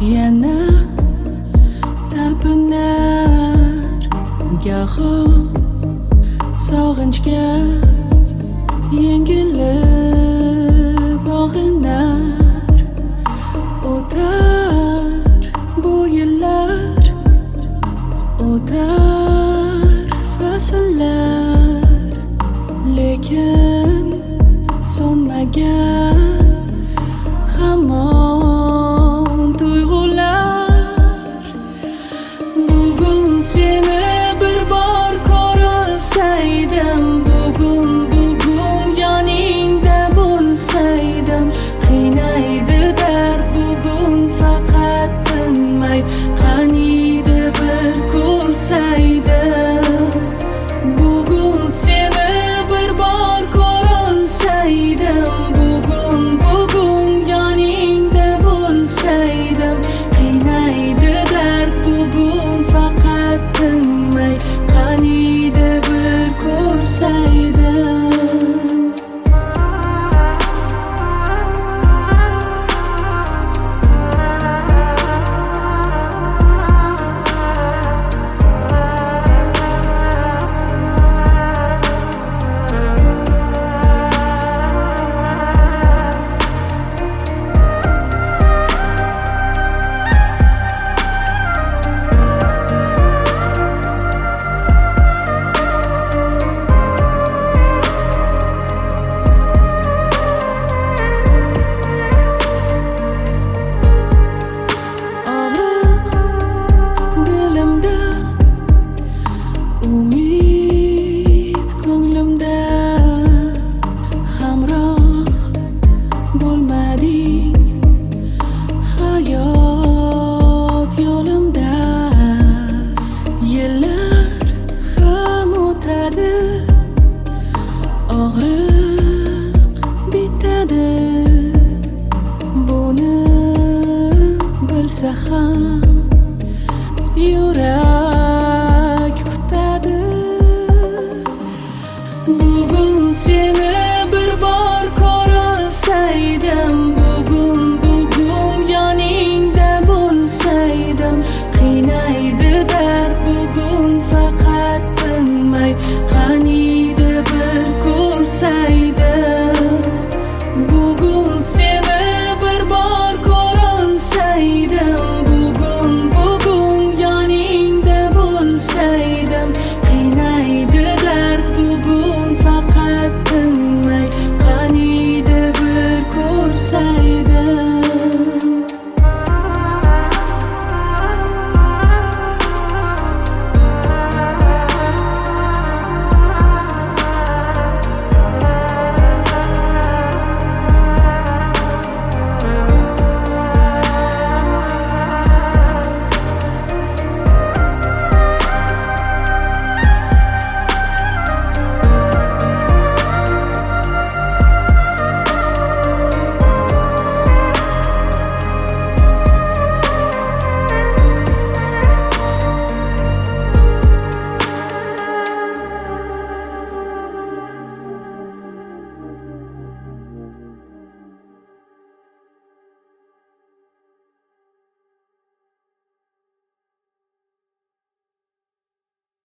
yana talpinar gaho sog'inchga yengilib og'rinar o'tar bu yillar o'tar fasllar lekin so'nmagan hamon tuyg'ular bugun seni bir bor ko'rolsaydim bugun yoningda bo'lsaydim qiynaydi dard bugun faqat tinmay qaniydi bir ko'rsaydim bugun seni bir bor ko'rolsaydim bugun yoningda bo'lsaydim qiynaydi dard bugun faqat tinmay qaniydi bir ko'rsaydim umid ko'nglimda hamroh bo'lmading hayot yo'limda yillar ham o'tadi og'riq bitadi buni bilsa ham yurak kutadi bugun sen